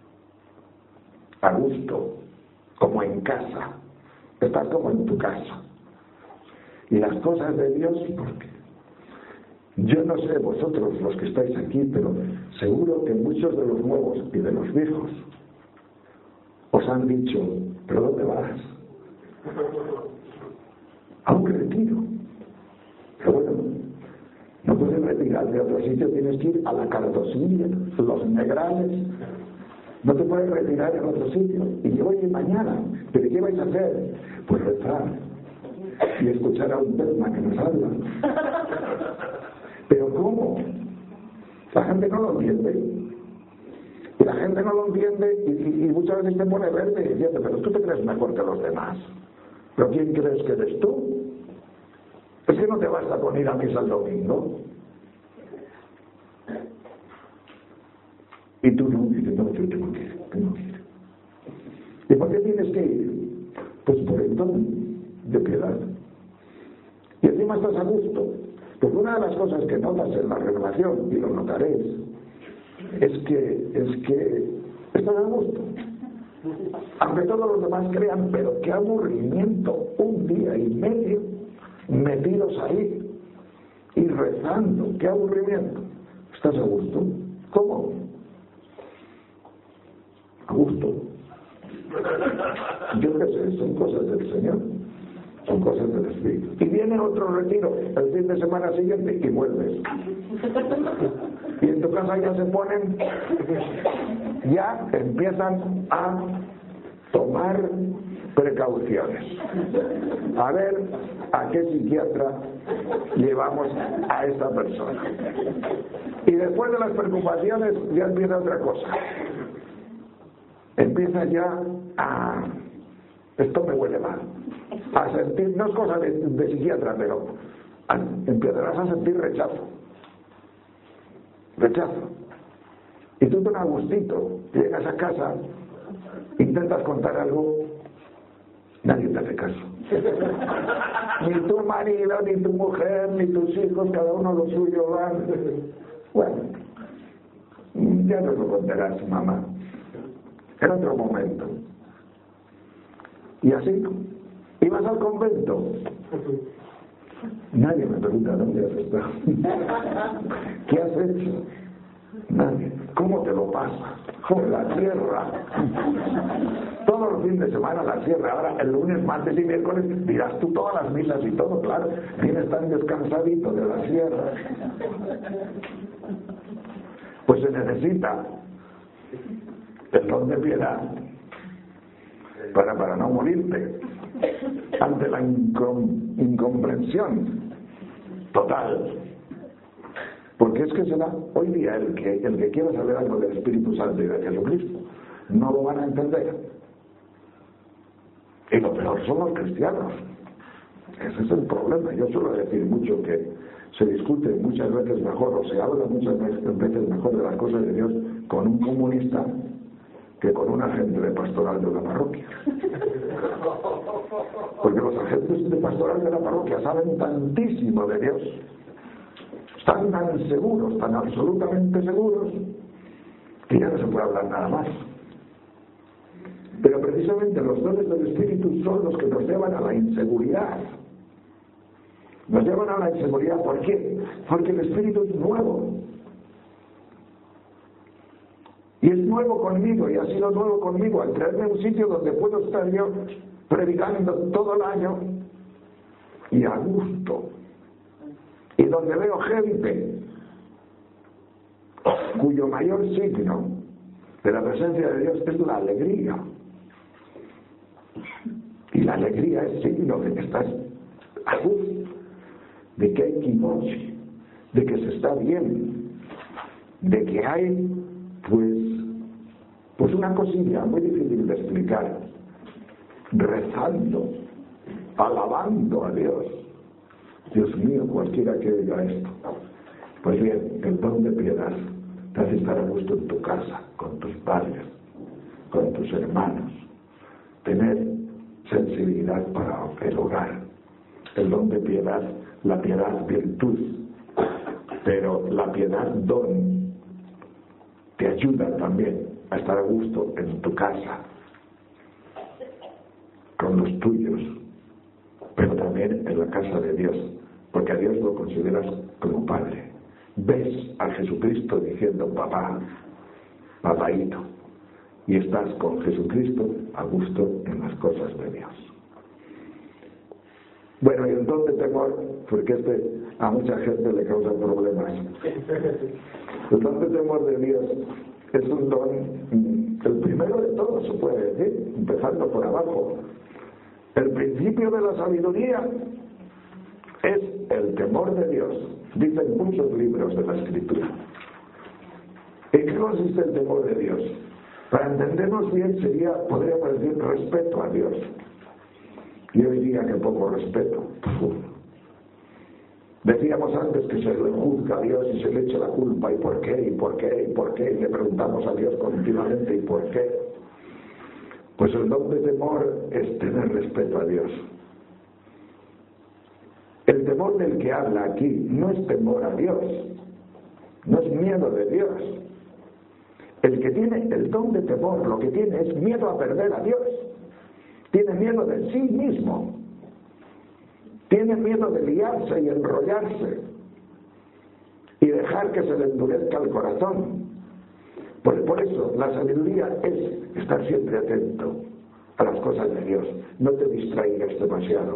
A gusto, como en casa. Estás como en tu casa. Y las cosas de Dios, porque yo no sé vosotros los que estáis aquí, pero seguro que muchos de los nuevos y de los viejos os han dicho, ¿pero dónde vas? A un retiro. Pero bueno, no puedes retirar de otro sitio, tienes que ir a la Cardosilla, los Negrales. No te puedes retirar en otro sitio. Y hoy y mañana, ¿pero qué vais a hacer? Pues rezar y escuchar a un tema que nos habla. ¿Pero cómo? La gente no lo entiende. Y la gente no lo entiende y, y, y muchas veces te pone verde y diciendo, pero tú te crees mejor que los demás. ¿Pero quién crees que eres tú? Es que no te basta con ir a misa el domingo. Y tú no, dices, no, yo tengo que ir, tengo que ir. ¿Y por qué tienes que ir? Pues por el don de piedad. Y encima estás a gusto. Porque una de las cosas que notas en la renovación, y lo notaréis, es que, es que estás a gusto. Aunque todos los demás crean, pero qué aburrimiento, un día y medio metidos ahí y rezando, qué aburrimiento. ¿Estás a gusto? ¿Cómo? A gusto. Yo qué sé, son cosas del Señor. son cosas del espíritu. Y viene otro retiro el fin de semana siguiente y vuelves. Y en tu casa ya se ponen, ya empiezan a tomar precauciones. A ver a qué psiquiatra llevamos a esta persona. Y después de las preocupaciones ya empieza otra cosa. Empieza ya a... esto me huele mal. A sentir, no es cosa de, de psiquiatra, pero a, empezarás a sentir rechazo. Rechazo. Y tú con agustito, llegas a casa, intentas contar algo, nadie te hace caso. Ni tu marido, ni tu mujer, ni tus hijos, cada uno lo suyo van. Bueno, ya no lo contarás, mamá. En otro momento. Y así, ibas al convento. Nadie me pregunta dónde has estado. ¿Qué has hecho? Nadie. ¿Cómo te lo pasas? Con la sierra. Todos los fines de semana la sierra. Ahora el lunes, martes y miércoles dirás tú todas las misas y todo, claro. Vienes tan descansadito de la sierra. Pues se necesita el don de piedad para, para no morirte ante la incom, incomprensión total. Porque es que será hoy día el que, el que quiera saber algo del Espíritu Santo y de Jesucristo, no lo van a entender. Y lo peor son los cristianos. Ese es el problema. Yo suelo decir mucho que se discute muchas veces mejor, o se habla muchas veces mejor de las cosas de Dios con un comunista que con un agente de pastoral de una parroquia. Porque los agentes de pastoral de la parroquia saben tantísimo de Dios, están tan seguros, tan absolutamente seguros, que ya no se puede hablar nada más. Pero precisamente los dones del Espíritu son los que nos llevan a la inseguridad. Nos llevan a la inseguridad. ¿Por qué? Porque el Espíritu es nuevo. Y es nuevo conmigo, y ha sido nuevo conmigo al traerme a un sitio donde puedo estar yo predicando todo el año y a gusto. Y donde veo gente cuyo mayor signo de la presencia de Dios es la alegría. Y la alegría es signo de que estás a gusto, de que hay quimochi, de que se está bien, de que hay pues pues una cosilla muy difícil de explicar, rezando, alabando a Dios. Dios mío, cualquiera que diga esto. Pues bien, el don de piedad te hace estar a gusto en tu casa, con tus padres, con tus hermanos, tener sensibilidad para el hogar. El don de piedad, la piedad virtud, pero la piedad don te ayuda también a estar a gusto en tu casa, con los tuyos, pero también en la casa de Dios, porque a Dios lo consideras como Padre. Ves a Jesucristo diciendo papá, papaíto, y estás con Jesucristo a gusto en las cosas de Dios. Bueno, y el don de temor, porque este a mucha gente le causa problemas. El don de temor de Dios es un don, el primero de todos se puede decir, empezando por abajo. El principio de la sabiduría es el temor de Dios, dicen muchos libros de la Escritura. ¿En qué consiste el temor de Dios? Para entendernos bien sería, podríamos decir, respeto a Dios. Y hoy día que poco respeto. Decíamos antes que se le juzga a Dios y se le echa la culpa, ¿y por qué? ¿Y por qué? ¿Y por qué? Y le preguntamos a Dios continuamente, ¿y por qué? Pues el don de temor es tener respeto a Dios. El temor del que habla aquí no es temor a Dios, no es miedo de Dios. El que tiene el don de temor, lo que tiene es miedo a perder a Dios. Tiene miedo de sí mismo. Tiene miedo de liarse y enrollarse y dejar que se le endurezca el corazón. Por, por eso la sabiduría es estar siempre atento a las cosas de Dios. No te distraigas demasiado.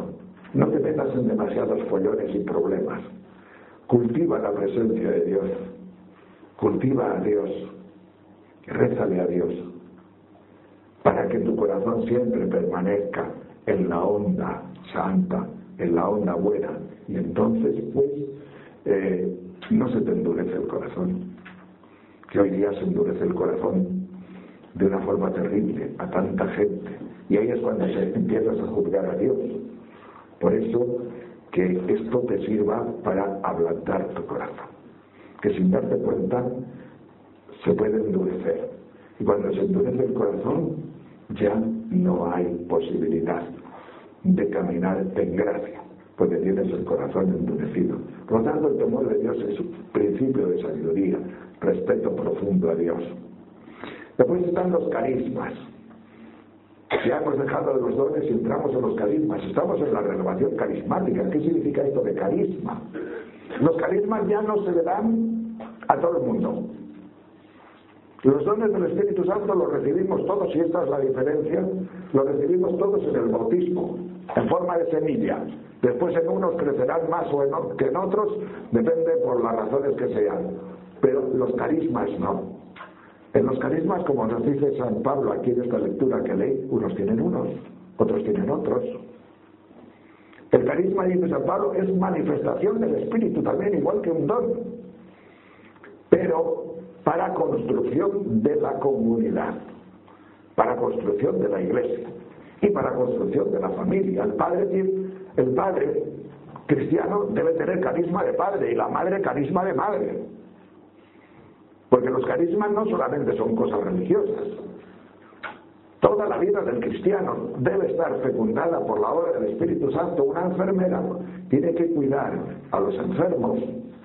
No te metas en demasiados follones y problemas. Cultiva la presencia de Dios. Cultiva a Dios. Rézale a Dios. Para que tu corazón siempre permanezca en la onda santa, en la onda buena. Y entonces, pues, eh, no se te endurece el corazón. Que hoy día se endurece el corazón de una forma terrible a tanta gente. Y ahí es cuando se empiezas a juzgar a Dios. Por eso, que esto te sirva para ablandar tu corazón. Que sin darte cuenta, se puede endurecer. Y cuando se endurece el corazón, ya no hay posibilidad de caminar en gracia, porque tienes el corazón endurecido. Por lo tanto, el temor de Dios es un principio de sabiduría, respeto profundo a Dios. Después están los carismas. Ya hemos dejado de los dones y entramos en los carismas. Estamos en la renovación carismática. ¿Qué significa esto de carisma? Los carismas ya no se le dan a todo el mundo. Los dones del Espíritu Santo los recibimos todos, y esta es la diferencia, los recibimos todos en el bautismo, en forma de semilla. Después en unos crecerán más o en, que en otros, depende por las razones que sean. Pero los carismas no. En los carismas, como nos dice San Pablo aquí en esta lectura que leí, unos tienen unos, otros tienen otros. El carisma, dice San Pablo, es manifestación del Espíritu también, igual que un don. Pero para construcción de la comunidad, para construcción de la iglesia y para construcción de la familia. El padre, el padre cristiano debe tener carisma de padre y la madre carisma de madre. Porque los carismas no solamente son cosas religiosas. Toda la vida del cristiano debe estar fecundada por la obra del Espíritu Santo. Una enfermera tiene que cuidar a los enfermos,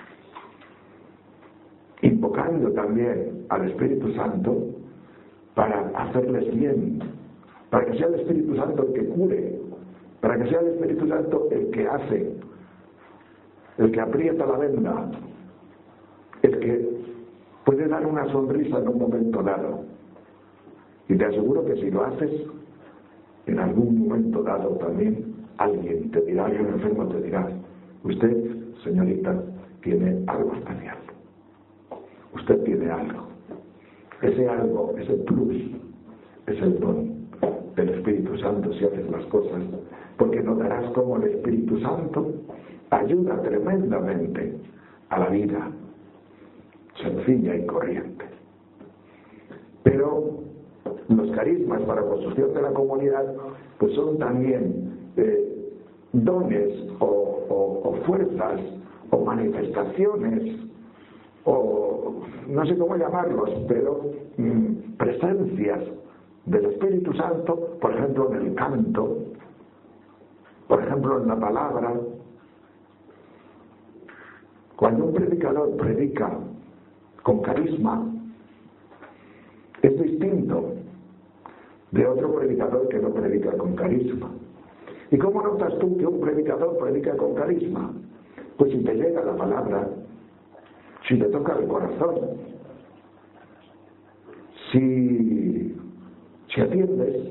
invocando también al Espíritu Santo para hacerles bien, para que sea el Espíritu Santo el que cure, para que sea el Espíritu Santo el que hace, el que aprieta la venda, el que puede dar una sonrisa en un momento dado. Y te aseguro que si lo haces, en algún momento dado también alguien te dirá, algún enfermo te dirá, usted, señorita, tiene algo especial. Usted tiene algo. Ese algo, ese plus, es el don del Espíritu Santo si haces las cosas, porque notarás cómo el Espíritu Santo ayuda tremendamente a la vida sencilla y corriente. Pero los carismas para construcción de la comunidad pues son también eh, dones o, o, o fuerzas o manifestaciones o no sé cómo llamarlos, pero mm, presencias del Espíritu Santo, por ejemplo en el canto, por ejemplo en la palabra. Cuando un predicador predica con carisma, es distinto de otro predicador que no predica con carisma. ¿Y cómo notas tú que un predicador predica con carisma? Pues si te llega la palabra, si te toca el corazón, si, si atiendes,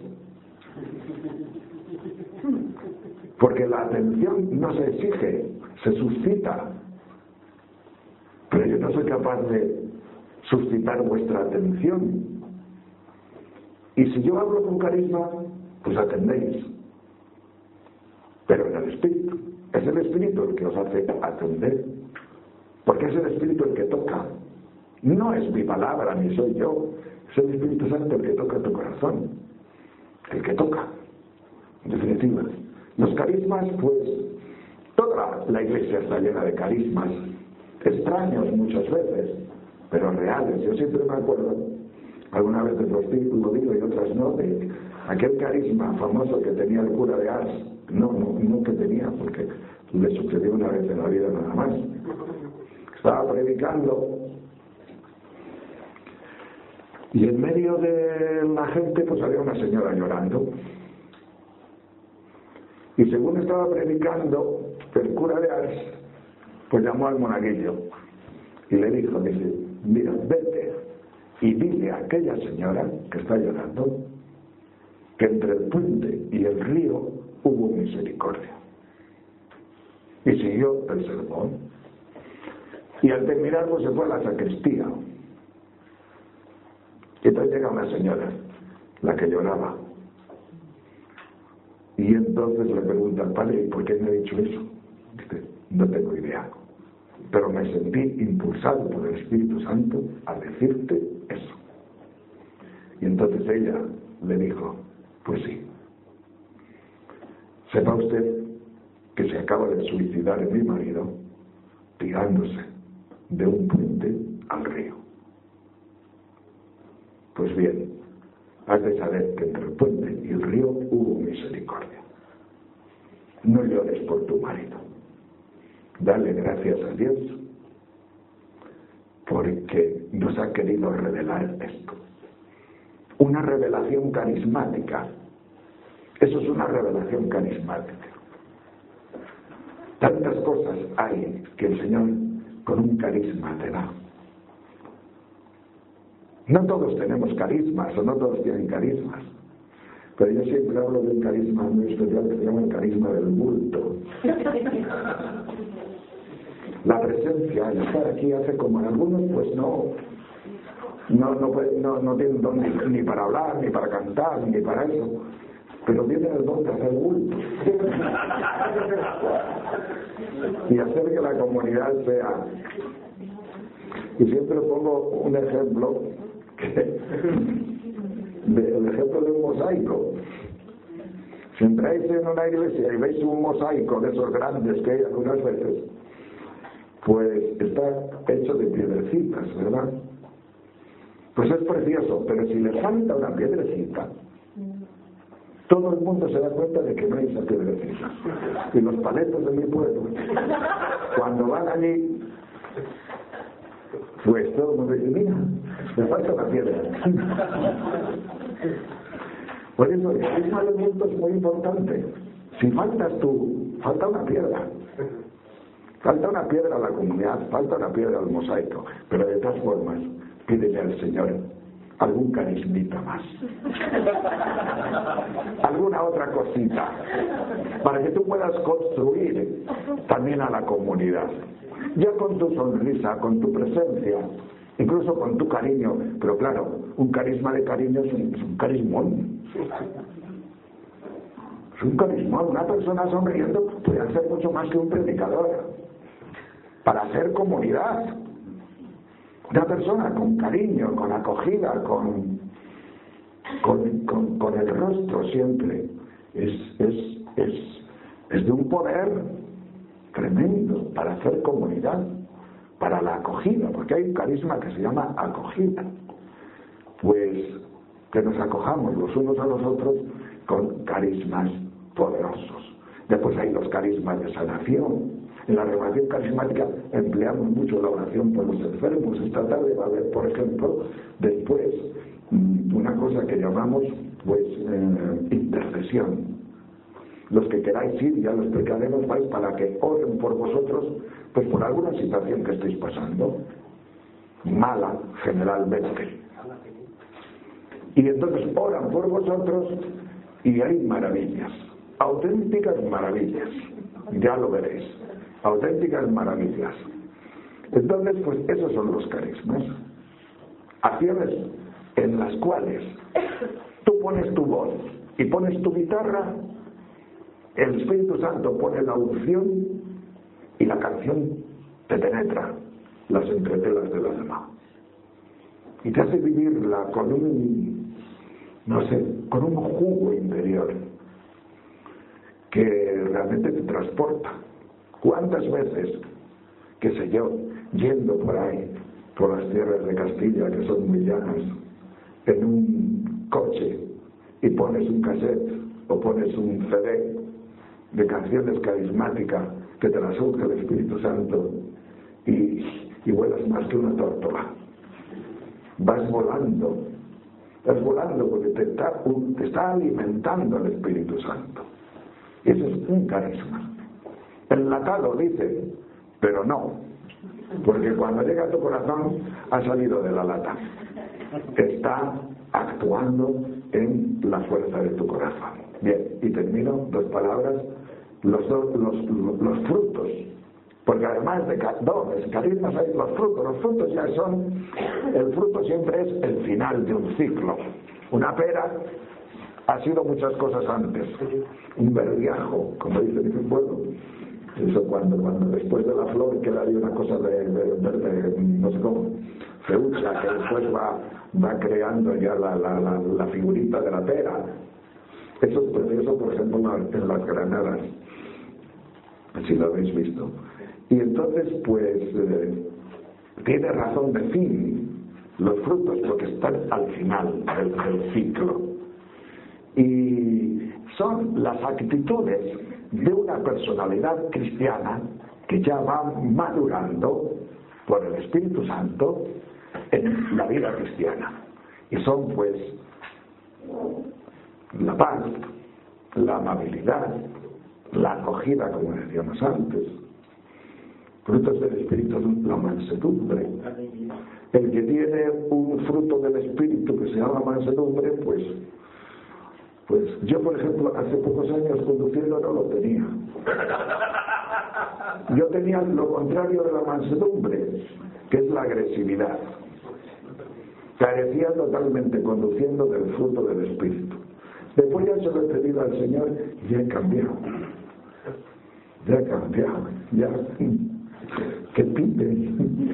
porque la atención no se exige, se suscita. Pero yo no soy capaz de suscitar vuestra atención. Y si yo hablo con carisma, pues atendéis. Pero en el Espíritu. Es el Espíritu el que os hace atender. Porque es el Espíritu el que toca. No es mi palabra, ni soy yo. Es el Espíritu Santo el que toca tu corazón. El que toca. En definitiva. Los carismas, pues, toda la iglesia está llena de carismas. Extraños muchas veces, pero reales. Yo siempre me acuerdo, algunas veces lo digo y otras no, de aquel carisma famoso que tenía el cura de Ars. No, no, no que tenía, porque le sucedió una vez en la vida nada más. Estaba predicando y en medio de la gente pues había una señora llorando. Y según estaba predicando, el cura de Ars pues llamó al monaguillo y le dijo, dice, mira, vete y dile a aquella señora que está llorando que entre el puente y el río hubo misericordia. Y siguió el sermón. Y al terminar, pues se fue a la sacristía. Y entonces llega una señora, la que lloraba. Y entonces le pregunta al padre, ¿y por qué me ha dicho eso? Dice, no tengo idea. Pero me sentí impulsado por el Espíritu Santo a decirte eso. Y entonces ella le dijo, pues sí. Sepa usted que se acaba de suicidar en mi marido tirándose de un puente al río. Pues bien, has de saber que entre el puente y el río hubo misericordia. No llores por tu marido. Dale gracias a Dios porque nos ha querido revelar esto. Una revelación carismática. Eso es una revelación carismática. Tantas cosas hay que el Señor con un carisma te da. No todos tenemos carismas, o no todos tienen carismas. Pero yo siempre hablo de un carisma muy especial que se llama el carisma del bulto. La presencia, el estar aquí hace como en algunos, pues no, no, no, no, no tienen don ni, ni para hablar, ni para cantar, ni para eso. Pero tienen el don de hacer bulto. Y hacer que la comunidad sea. Y siempre pongo un ejemplo, que, de, el ejemplo de un mosaico. Si entráis en una iglesia y veis un mosaico de esos grandes que hay algunas veces, pues está hecho de piedrecitas, ¿verdad? Pues es precioso, pero si le falta una piedrecita, todo el mundo se da cuenta de que no hay esa piedrecita. Y los paletos de mi pueblo, cuando van allí, pues todo el mundo dice, mira, me falta una piedra. Por eso el carisma del mundo es muy importante. Si faltas tú, falta una piedra. Falta una piedra a la comunidad, falta una piedra al mosaico. Pero de todas formas, pídele al Señor algún carismita más. Alguna otra cosita. Para que tú puedas construir también a la comunidad. Ya con tu sonrisa, con tu presencia, incluso con tu cariño. Pero claro, un carisma de cariño es un, es un carismón. Es un carismón. Una persona sonriendo puede hacer mucho más que un predicador. Para hacer comunidad. Una persona con cariño, con acogida, con, con, con, con el rostro siempre, es, es, es, es de un poder tremendo para hacer comunidad, para la acogida, porque hay un carisma que se llama acogida. Pues que nos acojamos los unos a los otros con carismas poderosos. Después hay los carismas de sanación. En la renovación carismática empleamos mucho la oración por los enfermos. Esta tarde va a haber, por ejemplo, después una cosa que llamamos pues eh, intercesión. Los que queráis ir, ya lo explicaremos, vais para que oren por vosotros, pues por alguna situación que estéis pasando, mala generalmente. Y entonces oran por vosotros y hay maravillas, auténticas maravillas, ya lo veréis. Auténticas maravillas. Entonces, pues esos son los carismas. Acciones en las cuales tú pones tu voz y pones tu guitarra, el Espíritu Santo pone la unción y la canción te penetra las entretelas del alma. Y te hace vivirla con un, no sé, con un jugo interior que realmente te transporta. ¿Cuántas veces, qué sé yo, yendo por ahí, por las tierras de Castilla, que son muy llanas, en un coche, y pones un cassette, o pones un C D de canciones carismáticas, que te las surge el Espíritu Santo, y, y vuelas más que una tórtola. Vas volando, vas volando porque te está, te está alimentando el Espíritu Santo. Y eso es un carisma. Enlatado, dice, pero no, porque cuando llega a tu corazón ha salido de la lata, está actuando en la fuerza de tu corazón. Bien, y termino dos palabras los, dos, los, los frutos, porque además de dones, carismas, hay los frutos. Los frutos ya son, el fruto siempre es el final de un ciclo. Una pera ha sido muchas cosas antes, un verdiajo, como dice mi pueblo. Eso cuando, cuando después de la flor quedaría una cosa de, de, de, de no sé cómo, feucha, que después va, va creando ya la, la, la, la figurita de la pera. Eso es precioso, por ejemplo, en las granadas, si lo habéis visto. Y entonces, pues, eh, tiene razón de fin los frutos, porque están al final del, del ciclo. Y son las actitudes de una personalidad cristiana que ya va madurando por el Espíritu Santo en la vida cristiana. Y son, pues, la paz, la amabilidad, la acogida, como decíamos antes, frutos del Espíritu, la mansedumbre. El que tiene un fruto del Espíritu que se llama mansedumbre, pues, pues yo, por ejemplo, hace pocos años conduciendo no lo tenía. Yo tenía lo contrario de la mansedumbre, que es la agresividad. Carecía totalmente conduciendo del fruto del Espíritu. Después ya se lo he pedido al Señor y ya he cambiado. Ya he cambiado. Ya. ¿Qué pide?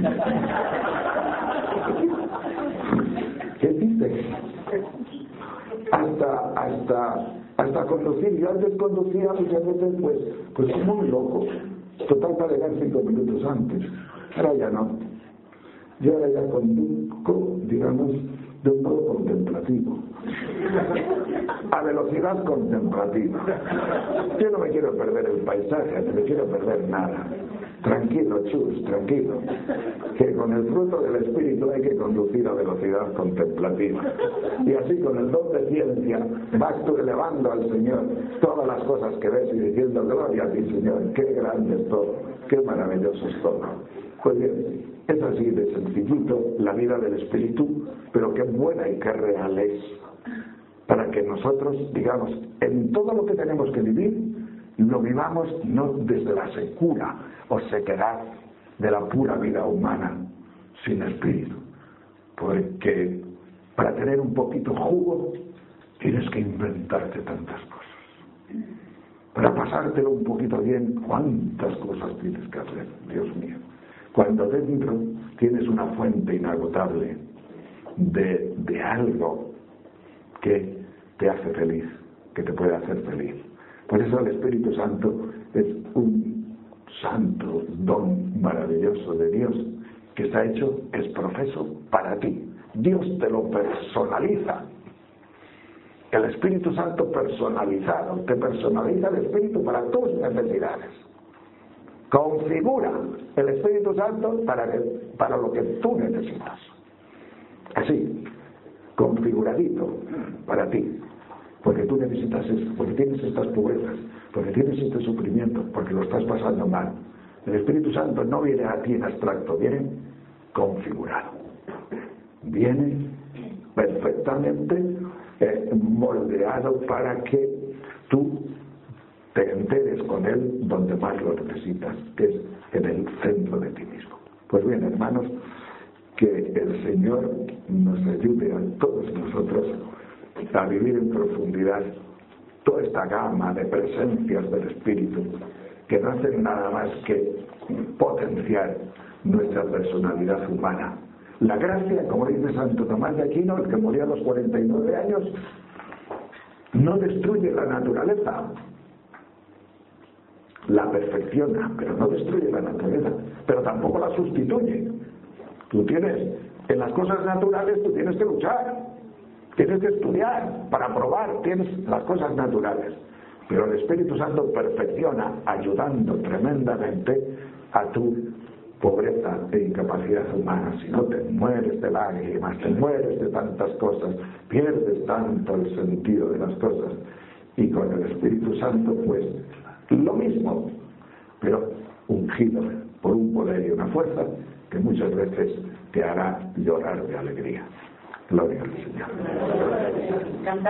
¿Qué pide? Hasta, hasta, hasta conducir. Yo antes conducía muchas veces, pues, pues como un loco. Total para llegar cinco minutos antes. Ahora ya no. Yo ahora ya conduzco, digamos, de un modo contemplativo. A velocidad contemplativa. Yo no me quiero perder el paisaje, no me quiero perder nada. Tranquilo, chus, tranquilo. Que con el fruto del Espíritu hay que conducir a velocidad contemplativa. Y así con el don de ciencia vas tú elevando al Señor todas las cosas que ves y diciendo gloria a ti, Señor. Qué grande es todo, qué maravilloso es todo. Pues bien, es así de sencillito la vida del Espíritu, pero qué buena y qué real es. Para que nosotros, digamos, en todo lo que tenemos que vivir, lo vivamos no desde la secura o sequedad de la pura vida humana sin espíritu, porque para tener un poquito jugo tienes que inventarte tantas cosas. Para pasártelo un poquito bien, cuántas cosas tienes que hacer, Dios mío. Cuando dentro tienes una fuente inagotable de, de algo que te hace feliz, que te puede hacer feliz. Por eso el Espíritu Santo es un santo don maravilloso de Dios que está hecho, es profeso para ti. Dios te lo personaliza. El Espíritu Santo personalizado, te personaliza el Espíritu para tus necesidades. Configura el Espíritu Santo para, que, para lo que tú necesitas. Así, configuradito para ti. Porque tú necesitas esto, porque tienes estas pobrezas, porque tienes este sufrimiento, porque lo estás pasando mal. El Espíritu Santo no viene a ti en abstracto, viene configurado. Viene perfectamente eh, moldeado para que tú te enteres con Él donde más lo necesitas, que es en el centro de ti mismo. Pues bien, hermanos, que el Señor nos ayude a todos nosotros a vivir en profundidad toda esta gama de presencias del Espíritu que no hacen nada más que potenciar nuestra personalidad humana. La gracia, como dice Santo Tomás de Aquino, el que murió a los cuarenta y nueve años, no destruye la naturaleza, la perfecciona, pero no destruye la naturaleza, pero tampoco la sustituye. Tú tienes, en las cosas naturales tú tienes que luchar, tienes que estudiar para probar, tienes las cosas naturales, pero el Espíritu Santo perfecciona ayudando tremendamente a tu pobreza e incapacidad humana. Si no, te mueres de lágrimas, te mueres de tantas cosas, pierdes tanto el sentido de las cosas. Y con el Espíritu Santo, pues lo mismo, pero ungido por un poder y una fuerza que muchas veces te hará llorar de alegría. Gloria al Señor.